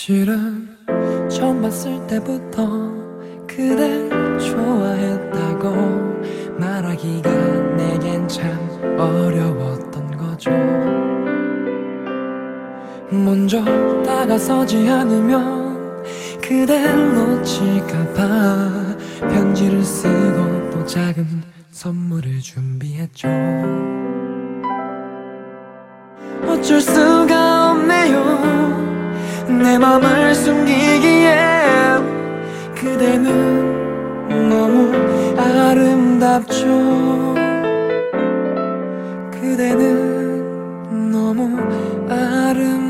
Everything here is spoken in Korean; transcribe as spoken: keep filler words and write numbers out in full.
실은 처음 봤을 때부터 그댈 좋아했다고 말하기가 내겐 참 어려웠던 거죠. 먼저 다가서지 않으면 그댈 놓칠까봐 편지를 쓰고 또 작은 선물을 준비했죠. 어쩔 수가 없네요. 내 맘을 숨기기엔 그대는 너무 아름답죠. 그대는 너무 아름답죠.